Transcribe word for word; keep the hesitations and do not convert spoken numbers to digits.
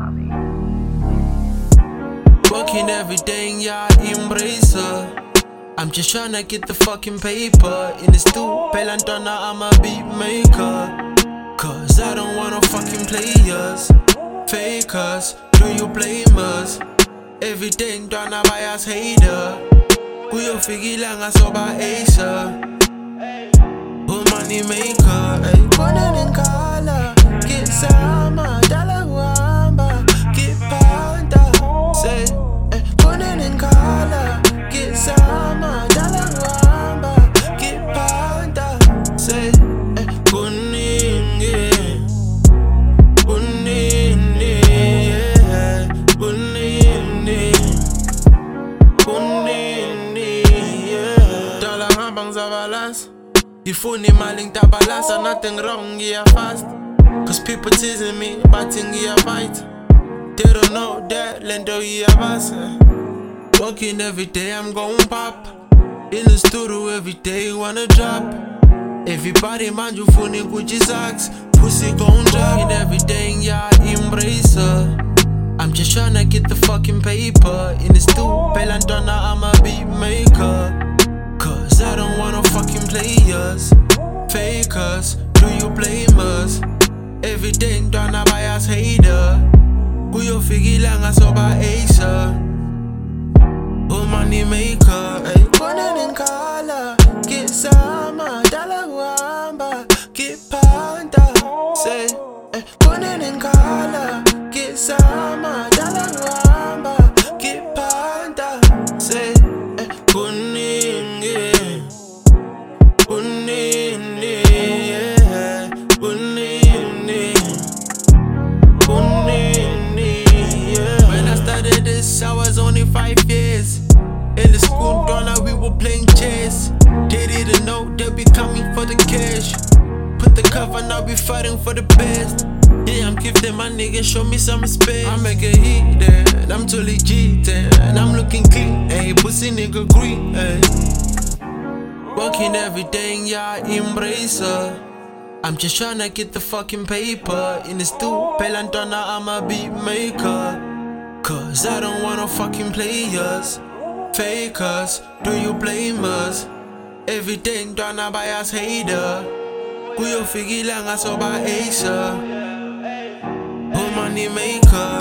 Working every day, yeah, embrace her. I'm just tryna get the fucking paper. In the stool, Pelantona, I'm a beat maker. Cause I don't want no fucking players, fakers, do you blame us? Everything done by us hater. Kuyo figilanga soba Acer. Who money maker, ay. Kona ninkala, get sama, dala wamba, get panda. Say, ay, kona ninkala, get sama, dala wamba, get panda. Say, ay, kuningi, kunini, yeah, kunini, kunini, yeah. Dala ngabang zavalas. Ifuni maling tabalasa, nothing wrong, yeah, fast. Cause people teasing me, batting, yeah, fight. They don't know that, lendo, yeah, basa. Working every day, I'm gon' pop. In the studio every day, wanna drop. Everybody man, you funny Gucci socks. Pussy gon' drop. Working every day, yeah, embrace her. I'm just tryna get the fucking paper. In the studio, Pelantona, I'm a beat maker. Cause I don't want no fucking players, fakers, do you blame us? Everything done by us hater. Kuyo figilanga soba Acer. Who money maker, ay. Kona ninkala, get sama, dala wamba, get panda. Say, ay, kona ninkala, get sama, dala wamba, get panda. Say, ay, kuningi, kunini, yeah, kunini, kunini, yeah. When I started this, I was only five years. In the school dollar, we were playing chess. They didn't know they'd be coming for the cash. Put the cover, now we fighting for the best. Yeah, I'm gifted, my nigga, show me some respect. I make a hit, then I'm too legit, and I'm looking clean, ayy, pussy nigga green, ayy. Working every day, yeah, embrace her. I'm just tryna get the fucking paper. In the stool, Pelantona, I'm a beat maker. Cause I don't want no fucking players, fakers, do you blame us? Everything done by us hater. Kuyo figilanga soba Acer. Who money maker.